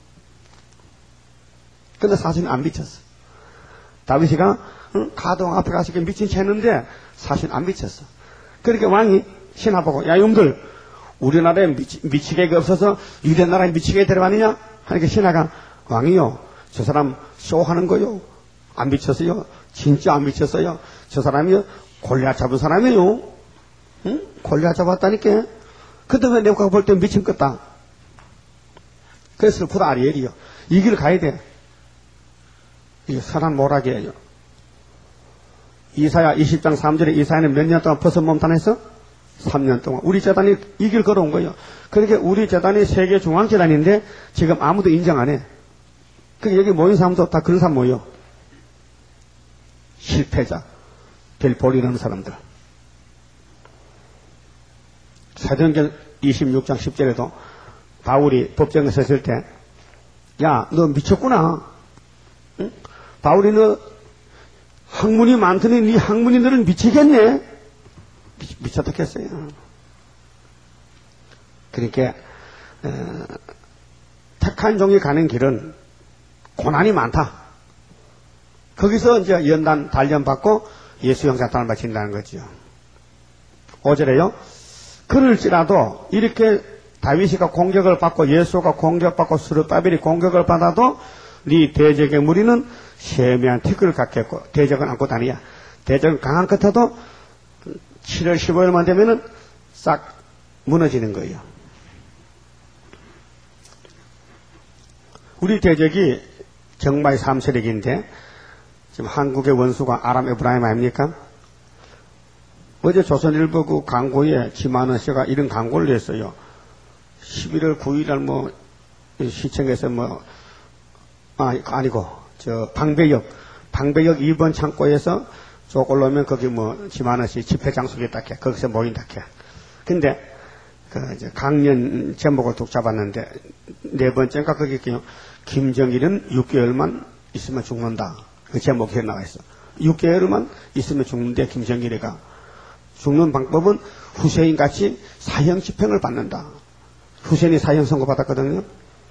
근데 사실은 안 미쳤어. 다윗이가 가동 앞에 가서 미친 채 했는데 사실 안 미쳤어. 그러니까 왕이 신하 보고 야 이놈들 우리나라에 미치게가 없어서 유대 나라에 미치게 데려왔느냐? 하니까 신하가 왕이요 저 사람 쇼하는 거요. 안 미쳤어요. 진짜 안 미쳤어요. 저 사람이 골리앗 잡은 사람이에요. 응? 골리앗 잡았다니까. 근데 왜 내가 볼 때 미친 것다. 그래서 슬프다 아리엘이요. 이 길 가야 돼. 이게 선한 모락이에요. 이사야 20장 3절에 이사야는 몇 년 동안 벗은 몸단에서 3년 동안 우리 재단이 이 길 걸어온 거예요. 그러니까 우리 재단이 세계 중앙 재단인데 지금 아무도 인정 안 해. 그러니까 여기 모인 사람도 다 그런 사람 모여. 실패자, 별 볼 이라는 사람들. 사도행전 26장 10절에도 바울이 법정에 섰을 때, 야, 너 미쳤구나. 응? 바울이 너 학문이 많더니 네 학문이 너를 미치겠네. 미쳤다 했어요. 그러니까 택한 종이 가는 길은 고난이 많다. 거기서 이제 연단 단련 받고 예수 형상탄을 바친다는 거죠. 5절에요. 그럴지라도 이렇게 다윗이가 공격을 받고 예수가 공격받고 스룹바벨이 공격을 받아도 네 대적의 무리는 세미한 티끌을 갖겠고 대적은 안고 다니야. 대적은 강한 끝에도 7월 15일만 되면은 싹 무너지는 거예요. 우리 대적이 정말 3세력인데 지금 한국의 원수가 아람 에브라임 아닙니까? 어제 조선일보 그 광고에 지만원 씨가 이런 광고를 했어요. 11월 9일날 뭐 시청에서 방배역 2번 창고에서 쭉 올라오면 거기 뭐 지만원 씨 집회 장소에 딱 해. 거기서 모인다 해. 근데 그 이제 강연 제목을 뚝 잡았는데 네 번째가 거기 김정일은 6개월만 있으면 죽는다. 그 제목이 나와 있어. 6개월만 있으면 죽는데 김정일이가 죽는 방법은 후세인 같이 사형 집행을 받는다. 후세인이 사형 선고 받았거든요.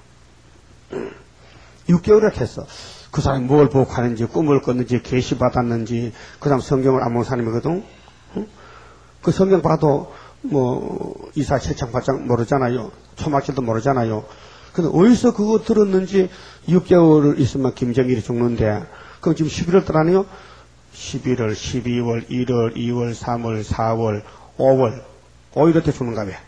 6개월을 했어. 그 사람이 뭘 보고 하는지, 꿈을 꿨는지, 계시 받았는지, 그 사람 성경을 안 본 사람이거든. 그 성경 봐도 이사 7장 8장 모르잖아요. 초막절도 모르잖아요. 근데 어디서 그거 들었는지 6개월을 있으면 김정일이 죽는데, 그럼 지금 11월 달아니요? 11월, 12월, 1월, 2월, 3월, 4월, 5월, 5일 때 죽는가 봐.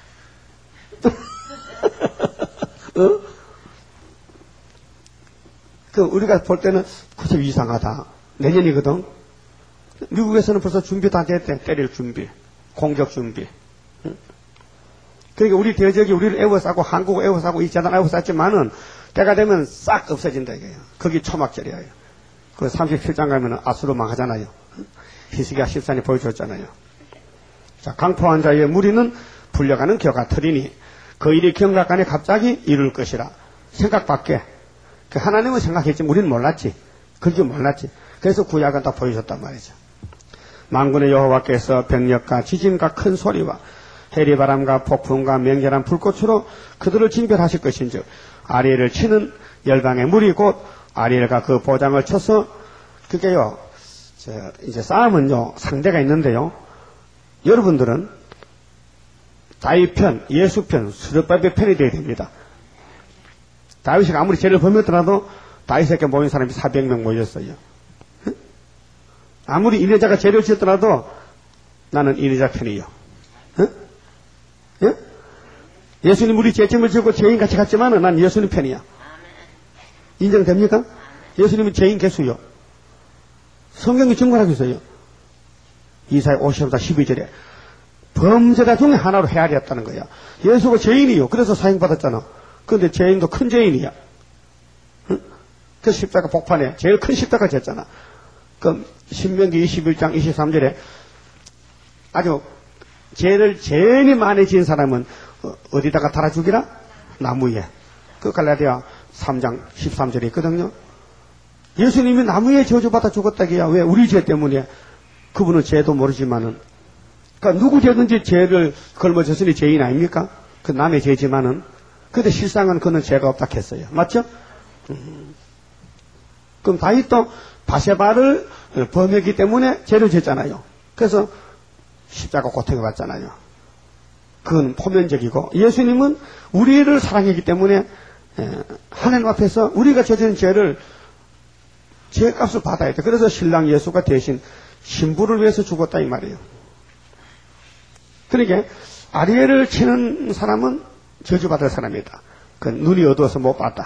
우리가 볼 때는 그참 이상하다. 내년이거든. 미국에서는 벌써 준비 다 됐대. 때릴 준비, 공격 준비. 그러니까 우리 대적이 우리를 애워싸고 한국을 애워싸고 이 재단 애워쌌지만은 때가 되면 싹 없어진다 이거예요. 거기 초막절이에요. 그 37장 가면은 아수르 망하잖아요. 히스기야 14니 보여줬잖아요. 자, 강포한 자의 무리는 불려가는 겨가 터리니 그 일이 경각간에 갑자기 이룰 것이라. 생각 밖에. 하나님은 생각했지 우리는 몰랐지. 그렇게 몰랐지. 그래서 구약은 다 보여줬단 말이죠. 만군의 여호와께서 병력과 지진과 큰 소리와 해리바람과 폭풍과 맹렬한 불꽃으로 그들을 징벌하실 것인즉 아리엘을 치는 열방의 무리 곧 아리엘과 그 보장을 쳐서 그게요. 이제 싸움은요 상대가 있는데요. 여러분들은 다윗 편, 예수 편, 스룹바벨 편이 되어야 됩니다. 다윗이 아무리 죄를 범했더라도 다윗에게 모인 사람이 400명 모였어요. 아무리 인내자가 죄를 지었더라도 나는 인내자 편이요. 예? 예수님 우리 죄짐을 지고 죄인같이 갔지만은 난 예수님 편이야. 인정됩니까? 예수님은 죄인 개수요. 성경이 증거하고 있어요. 이사야 50장 12절에 범죄자 중에 하나로 헤아렸다는 거야. 예수가 죄인이요. 그래서 사형받았잖아. 그런데 죄인도 큰 죄인이야. 응? 그 십자가 복판에 제일 큰 십자가 졌잖아. 그럼 신명기 21장 23절에 아주 죄를 제일 많이 지은 사람은 어디다가 달아 죽이라? 나무 위에. 그 갈라디아 3장 13절에 있거든요. 예수님이 나무에 저주받아 죽었다기야. 왜? 우리 죄 때문에. 그분은 죄도 모르지만은. 그러니까 누구 죄든지 죄를 걸머졌으니 죄인 아닙니까? 그 남의 죄지만은. 근데 실상은 그는 죄가 없다 했어요. 맞죠? 그럼 다윗도 바세바를 범했기 때문에 죄를 졌잖아요. 그래서 십자가 고통을 받잖아요. 그건 포면적이고 예수님은 우리를 사랑했기 때문에 하나님 앞에서 우리가 저지른 죄를 죄값을 받아야 돼. 그래서 신랑 예수가 대신 신부를 위해서 죽었다 이 말이에요. 그러니까 아리엘을 치는 사람은 저주받을 사람이다. 그 눈이 어두워서 못 봤다.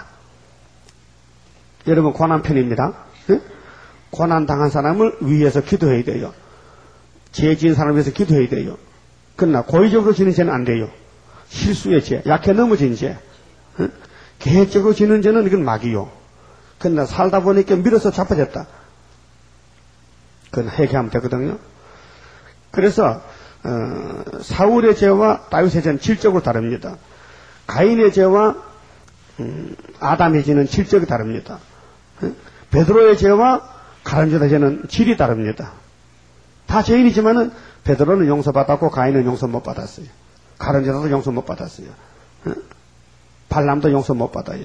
여러분 고난편입니다. 네? 고난당한 사람을 위해서 기도해야 돼요. 죄 지은 사람을 위해서 기도해야 돼요. 그러나 고의적으로 지는 죄는 안 돼요. 실수의 죄, 약해 넘어진 죄, 계획적으로 지는 죄는 이건 막이요. 그러나 살다 보니까 밀어서 자빠졌다. 그건 회개하면 되거든요. 그래서 사울의 죄와 다윗의 죄는 질적으로 다릅니다. 가인의 죄와 아담의 죄는 질적이 다릅니다. 베드로의 죄와 가룟유다의 죄는 질이 다릅니다. 다 죄인이지만은 베드로는 용서받았고 가인은 용서 못 받았어요. 가룟유다도 용서 못 받았어요. 발람도 용서 못 받아요.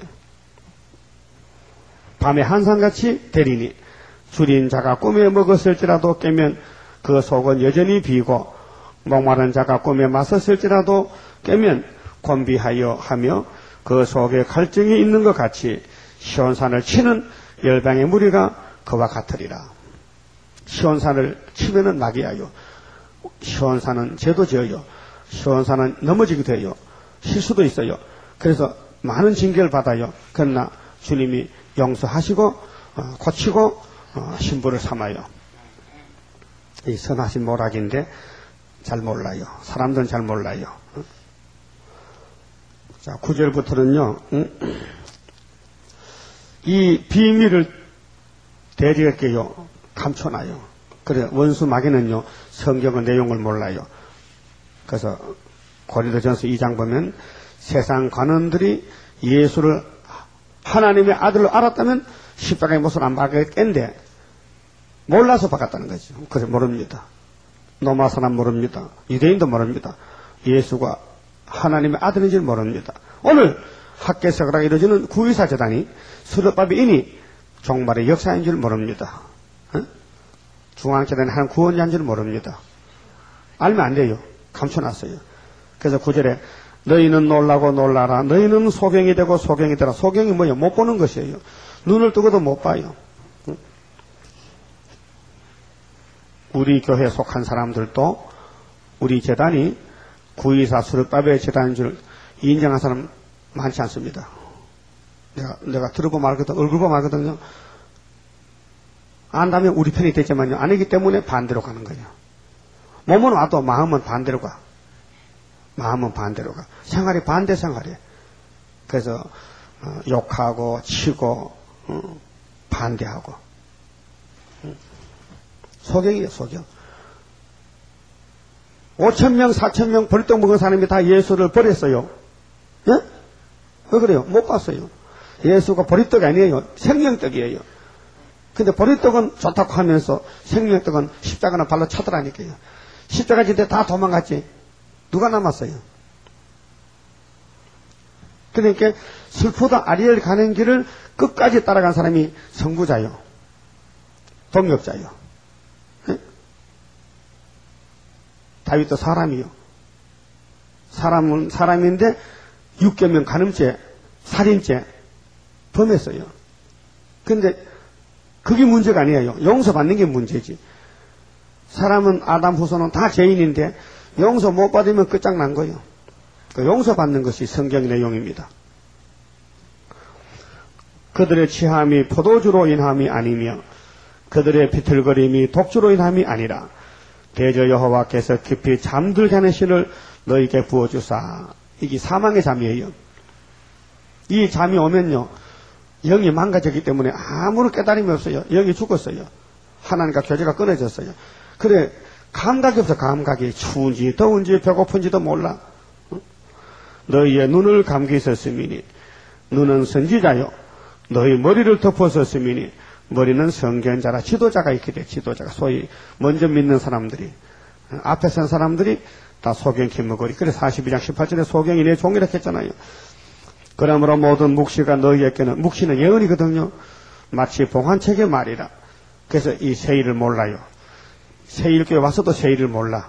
밤에 한산같이 되리니 줄인 자가 꿈에 먹었을지라도 깨면 그 속은 여전히 비고 목마른 자가 꿈에 마셨을지라도 깨면 곤비하여 하며 그 속에 갈증이 있는 것 같이 시온산을 치는 열방의 무리가 그와 같으리라. 시온산을 치면은 낙이야요. 시온산은 죄도 지어요. 시온산은 넘어지기도 해요. 실수도 있어요. 그래서 많은 징계를 받아요. 그러나 주님이 용서하시고 고치고 신부를 삼아요. 이 선하신 모락인데 잘 몰라요. 사람들은 잘 몰라요. 자, 9절부터는요. 이 비밀을 대리할게요. 감춰놔요. 그래 원수 마귀는요. 성경의 내용을 몰라요. 그래서 고린도전서 2장 보면 세상 관원들이 예수를 하나님의 아들로 알았다면 십자가의 못을 안 박았겠는데 몰라서 박았다는 거죠. 그래서 모릅니다. 로마 사람 모릅니다. 유대인도 모릅니다. 예수가 하나님의 아들인 줄 모릅니다. 오늘 학개석이라 이루어지는 구의사 재단이 수르바벨 인이 종말의 역사인 줄 모릅니다. 중앙재단이 한 구원자인 줄 모릅니다. 알면 안 돼요. 감춰놨어요. 그래서 9절에 너희는 놀라고 놀라라. 너희는 소경이 되고 소경이 되라. 소경이 뭐예요? 못 보는 것이에요. 눈을 뜨고도 못 봐요. 우리 교회에 속한 사람들도 우리 재단이 구의사 수르바벨 재단인 줄 인정한 사람 많지 않습니다. 내가 들어보면 알거든, 얼굴 보면 알거든요. 안다면 우리 편이 되지만요. 아니기 때문에 반대로 가는 거예요. 몸은 와도 마음은 반대로 가. 마음은 반대로 가. 생활이 반대 생활이에요. 그래서 욕하고 치고 반대하고 소경이에요. 소경. 5,000명 4,000명 벌떡 먹은 사람이 다 예수를 버렸어요. 예? 왜 그래요? 못 봤어요. 예수가 버리떡이 아니에요. 생명떡이에요. 근데 버리떡은 좋다고 하면서 생명떡은 십자가는 발로 차더라니까요. 십자가 지대 다 도망갔지. 누가 남았어요? 그러니까 슬프다 아리엘 가는 길을 끝까지 따라간 사람이 선구자요. 동역자요. 네? 다윗도 사람이요. 사람은 사람인데 육계명 간음죄, 살인죄 범했어요. 근데 그게 문제가 아니에요. 용서받는 게 문제지. 사람은 아담 후손은 다 죄인인데 용서 못 받으면 끝장난 거예요. 그 용서받는 것이 성경 내용입니다. 그들의 취함이 포도주로 인함이 아니며 그들의 비틀거림이 독주로 인함이 아니라 대저 여호와께서 깊이 잠들게 하는 신을 너희에게 부어주사. 이게 사망의 잠이에요. 이 잠이 오면요 영이 망가졌기 때문에 아무런 깨달음이 없어요. 영이 죽었어요. 하나님과 교제가 끊어졌어요. 그래 감각이 없어. 감각이 추운지 더운지 배고픈지도 몰라. 너희의 눈을 감기 있었음이니 눈은 선지자요 너희 머리를 덮었었음이니 머리는 선견자라. 지도자가 있게 돼. 지도자가 소위 먼저 믿는 사람들이 앞에 선 사람들이 다 소경 김머거리. 그래 42장 18절에 소경이 내 종이라 했잖아요. 그러므로 모든 묵시가 너희에게는 묵시는 예언이거든요. 마치 봉한책의 말이라. 그래서 이 세일을 몰라요. 세일교회 와서도 세일을 몰라.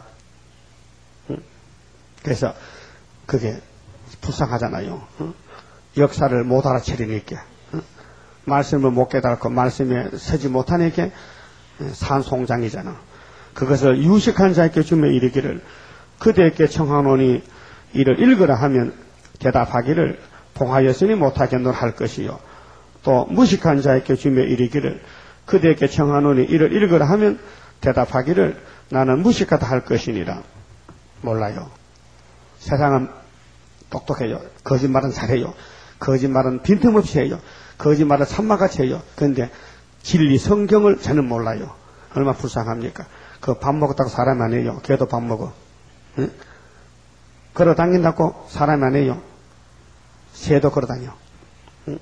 그래서 그게 불쌍하잖아요. 역사를 못 알아채리니까. 말씀을 못 깨달고 말씀에 서지 못하니까 산송장이잖아. 그것을 유식한 자에게 주며 이르기를 그대에게 청하노니 이를 읽으라 하면 대답하기를 봉하였으니 못하겠노라 할 것이요. 또 무식한 자에게 주며 이르기를 그대에게 청하노니 이를 읽으라 하면 대답하기를 나는 무식하다 할 것이니라. 몰라요. 세상은 똑똑해요. 거짓말은 잘해요. 거짓말은 빈틈없이 해요. 거짓말을 산마같이 해요. 그런데 진리 성경을 저는 몰라요. 얼마나 불쌍합니까? 그 밥 먹었다고 사람 안 해요. 걔도 밥 먹어. 응? 걸어 다닌다고 사람 안 해요. 새도 걸어 다녀. 응?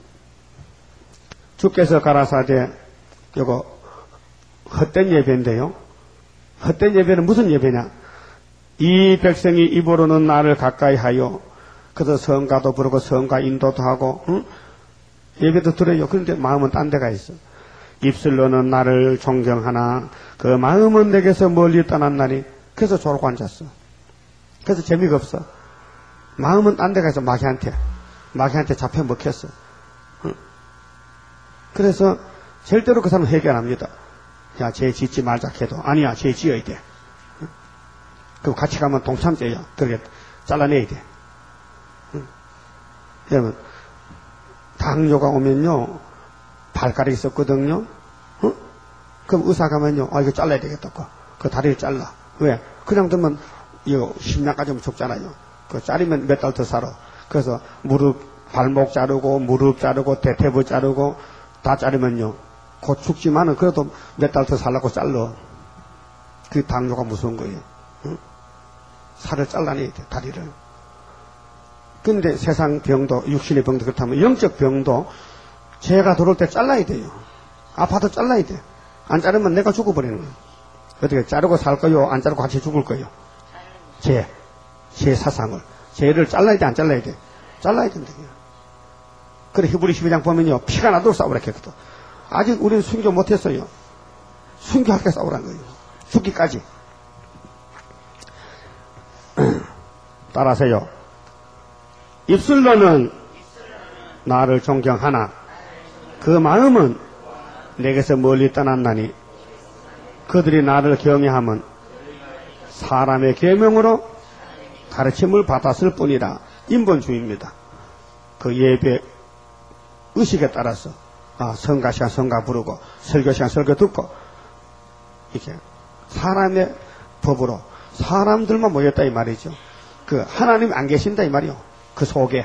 주께서 가라사대 요거 헛된 예배인데요. 헛된 예배는 무슨 예배냐? 이 백성이 입으로는 나를 가까이 하여 그래서 성가도 부르고 성가 인도도 하고 응? 예배도 들어요. 그런데 마음은 딴 데가 있어. 입술로는 나를 존경하나 그 마음은 내게서 멀리 떠난 날이. 그래서 졸고 앉았어. 그래서 재미가 없어. 마음은 딴 데가 있어. 마귀한테 잡혀 먹혔어. 응? 그래서 절대로 그 사람은 회개 안 합니다. 야, 죄 짓지 말자 해도 아니야, 죄 지어야 돼. 응? 그럼 같이 가면 동참죄야. 그렇게 잘라내야 돼. 응? 여러분 당뇨가 오면요 발가락이 있었거든요. 어? 그럼 의사 가면요 이거 잘라야 되겠다. 그 다리를 잘라. 왜? 그냥 두면 이거 10년까지 오면 죽잖아요. 그 자르면 몇 달 더 살아. 그래서 발목 자르고 무릎 자르고 대퇴부 자르고 다 자르면요 곧 죽지만은 그래도 몇 달 더 살라고 잘라. 그 당뇨가 무서운 거예요. 어? 살을 잘라내야 돼. 다리를. 근데 세상 병도 육신의 병도 그렇다면 영적 병도 죄가 들어올 때 잘라야 돼요. 아파도 잘라야 돼. 안 자르면 내가 죽어버리는 거예요. 어떻게 자르고 살 거요? 안 자르고 같이 죽을 거요? 제 사상을. 죄를 잘라야 돼, 안 잘라야 돼? 잘라야 된다. 그래, 히브리 12장 보면요, 피가 나도록 싸우라 했거든. 아직 우리는 순교 못했어요. 순교할 때 싸우라는 거예요. 죽기까지. 따라서요. 입술로는 나를 존경하나 그 마음은 내게서 멀리 떠났나니 그들이 나를 경외하면 사람의 계명으로 가르침을 받았을 뿐이라. 인본주의입니다. 그 예배 의식에 따라서 성가 시간 성가 부르고 설교 시간 설교 듣고 이렇게 사람의 법으로 사람들만 모였다 이 말이죠. 그 하나님 안 계신다 이 말이요. 그 속에.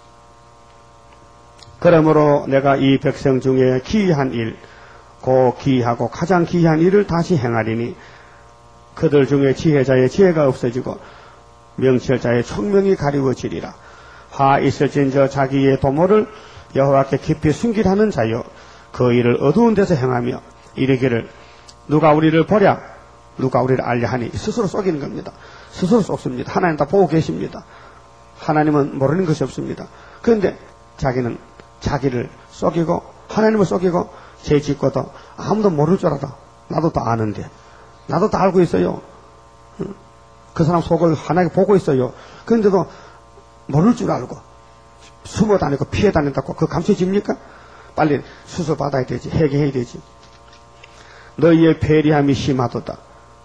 그러므로 내가 이 백성 중에 기이한 일, 고 기이하고 가장 기이한 일을 다시 행하리니 그들 중에 지혜자의 지혜가 없어지고 명철자의 총명이 가리워지리라. 하 있을진저 자기의 도모를 여호와께 깊이 숨기라는 자여 그 일을 어두운 데서 행하며 이르기를 누가 우리를 보랴 누가 우리를 알려 하니 스스로 속이는 겁니다. 스스로 속습니다. 하나님 다 보고 계십니다. 하나님은 모르는 것이 없습니다. 그런데 자기는 자기를 속이고 하나님을 속이고 죄 짓고도 아무도 모를 줄 알아. 나도 다 아는데 나도 다 알고 있어요. 그 사람 속을 하나님 보고 있어요. 그런데도 모를 줄 알고 숨어 다니고 피해 다닌다고 그거 감춰집니까? 빨리 수술 받아야 되지. 해결해야 되지. 너희의 패리함이 심하도다.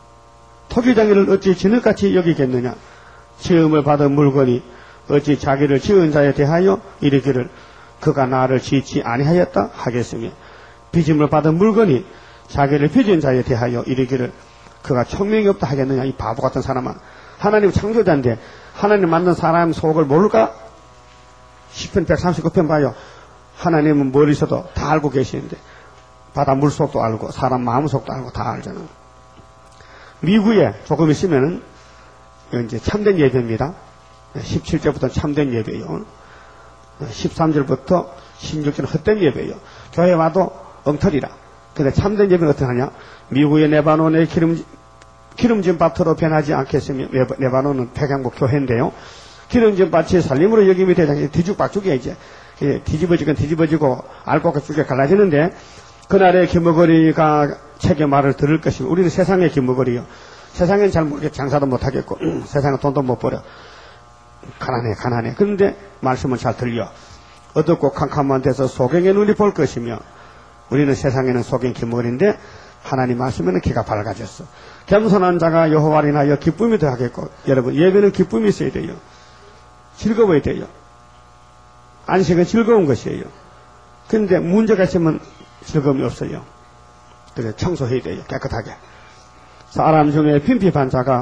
토기장이를 어찌 진흙같이 여기겠느냐. 지음을 받은 물건이 어찌 자기를 지은 자에 대하여 이르기를 그가 나를 짓지 아니하였다 하겠으며 빚음을 받은 물건이 자기를 빚은 자에 대하여 이르기를 그가 총명이 없다 하겠느냐. 이 바보 같은 사람아. 하나님 창조자인데 하나님 만든 사람 속을 모를까? 10편 139편 봐요. 하나님은 머리서도 다 알고 계시는데 바다 물속도 알고 사람 마음속도 알고 다 알잖아. 미국에 조금 있으면은 이제 참된 예배입니다. 17절부터 참된 예배요. 13절부터 16절은 헛된 예배요. 교회 와도 엉터리라. 근데 참된 예배는 어떻게 하냐? 미국의 네바논의 기름진 밭으로 변하지 않겠으며 네바논은 백양목 교회인데요. 기름진 밭이 살림으로 여김이 되자 뒤죽박죽이야 이제. 뒤집어지건 뒤집어지고 알곡과 죽에 갈라지는데 그날의 기머거리가 책의 말을 들을 것이고 우리는 세상의 기머거리요. 세상엔 잘 모르게 장사도 못하겠고 세상은 돈도 못 벌어. 가난해. 그런데 말씀은 잘 들려. 어둡고 캄캄한 데서 소경의 눈이 볼 것이며 우리는 세상에는 소경 기머거리인데 하나님 말씀에는 귀가 밝아졌어. 겸손한 자가 여호와를 인하여 기쁨이 더하겠고 여러분 예배는 기쁨이 있어야 돼요. 즐거워야 돼요. 안식은 즐거운 것이에요. 그런데 문제가 있으면 즐거움이 없어요. 그래서 청소해야 돼요. 깨끗하게. 사람 중에 핀핍한 자가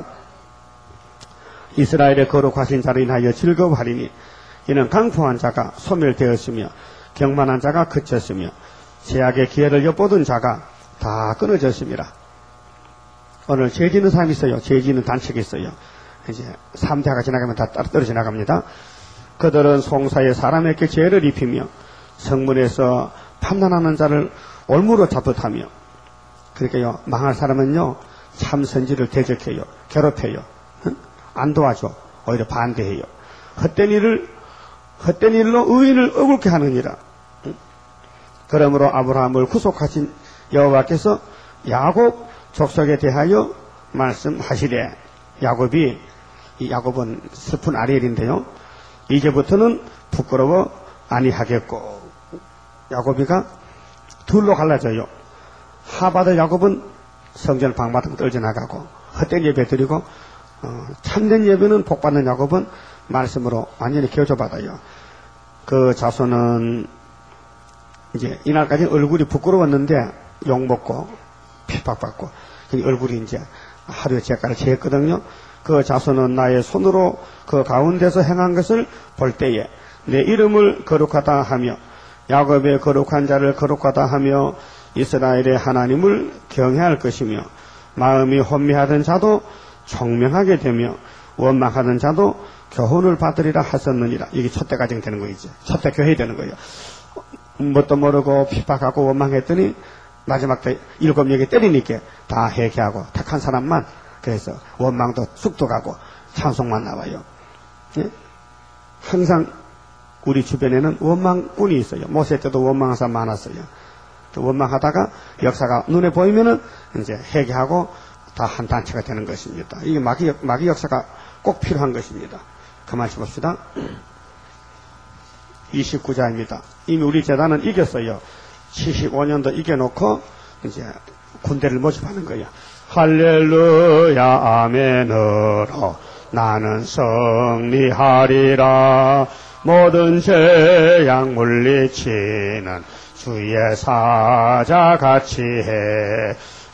이스라엘의 거룩하신 자를 인하여 즐거워하리니 이는 강포한 자가 소멸되었으며 경만한 자가 그쳤으며 제약의 기회를 엿보던 자가 다 끊어졌습니다. 오늘 죄 지는 사람이 있어요. 죄 지는 단체가 있어요. 이제 3대가 지나가면 다 떨어져 나갑니다. 그들은 송사에 사람에게 죄를 입히며 성문에서 판단하는 자를 올무로 잡듯하며 그러니까요 망할 사람은요 참선지를 대적해요. 괴롭혀요. 안 도와줘. 오히려 반대해요. 헛된 일로 의인을 억울케 하느니라. 그러므로 아브라함을 구속하신 여호와께서 야곱 족속에 대하여 말씀하시되 야곱은 슬픈 아리엘인데요. 이제부터는 부끄러워 아니하겠고 야곱이가 둘로 갈라져요. 하바드 야곱은 성전 방마등 떨져 나가고 헛된 예배 드리고 참된 예배는 복받는 야곱은 말씀으로 완전히 교조받아요. 그 자손은 이제 이날까지 얼굴이 부끄러웠는데 욕먹고 핍박받고 얼굴이 이제 하루에 제가를 재했거든요. 그 자손은 나의 손으로 그 가운데서 행한 것을 볼 때에 내 이름을 거룩하다 하며 야곱의 거룩한 자를 거룩하다 하며 이스라엘의 하나님을 경외할 것이며 마음이 혼미하던 자도 총명하게 되며 원망하던 자도 교훈을 받으리라 하셨느니라. 이게 첫대 가정 되는 거이지. 첫대 교회 되는 거예요. 뭣도 모르고 핍박하고 원망했더니 마지막 때 7명이 때리니까 다 회개하고 택한 사람만 그래서 원망도 쑥도 가고 찬송만 나와요. 예? 항상 우리 주변에는 원망꾼이 있어요. 모세 때도 원망한 사람 많았어요. 원망하다가 역사가 눈에 보이면은 이제 회개하고 다 한 단체가 되는 것입니다. 이게 마귀 역사가 꼭 필요한 것입니다. 그만 봅시다. 29자입니다. 이미 우리 재단은 이겼어요. 75년도 이겨놓고 이제 군대를 모집하는 거예요. 할렐루야 아멘으로 나는 승리하리라. 모든 죄악 물리치는 주의 사자같이 해.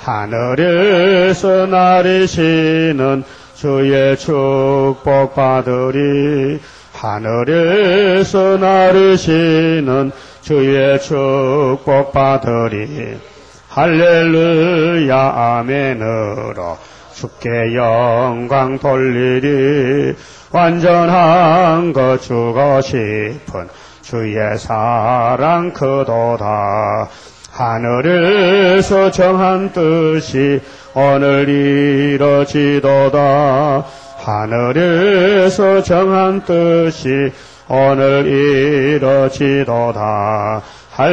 하늘에서 나리시는 주의 축복 받으리. 하늘에서 나르시는 주의 축복 받으리. 할렐루야 아멘으로 주께 영광 돌리리. 완전한 것 주고 싶은 주의 사랑 크도다. 하늘에서 정한 뜻이 오늘 이뤄지도다. 하늘에서 정한 뜻이 오늘 이뤄지도다.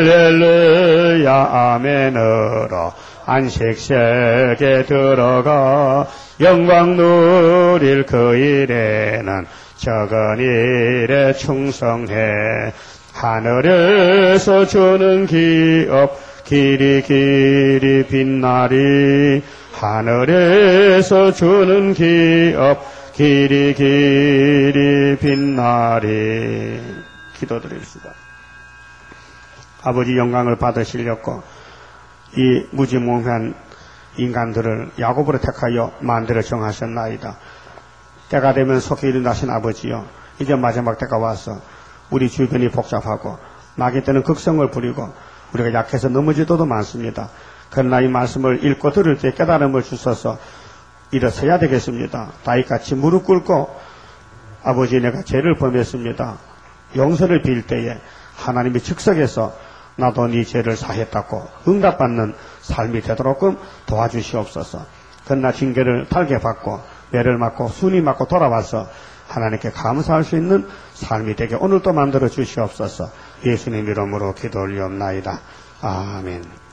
할렐루야 아멘으로 안식세계 들어가 영광 누릴 그 일에는 적은 일에 충성해. 하늘에서 주는 기업 길이 길이 빛나리. 하늘에서 주는 기업 길이 길이 빛나리. 기도드립시다. 아버지 영광을 받으시려고 이 무지몽한 인간들을 야곱으로 택하여 만들어 정하셨나이다. 때가 되면 속히 일어나신 아버지여, 이제 마지막 때가 와서 우리 주변이 복잡하고 마귀 때는 극성을 부리고 우리가 약해서 넘어지도도 많습니다. 그러나 이 말씀을 읽고 들을 때 깨달음을 주셔서 일어서야 되겠습니다. 다윗같이 무릎 꿇고 아버지 내가 죄를 범했습니다. 용서를 빌 때에 하나님이 즉석에서 나도 네 죄를 사했다고 응답받는 삶이 되도록끔 도와주시옵소서. 그러나 징계를 달게 받고 매를 맞고 순이 맞고 돌아와서 하나님께 감사할 수 있는 삶이 되게 오늘도 만들어 주시옵소서. 예수님 이름으로 기도 올리옵나이다. 아멘.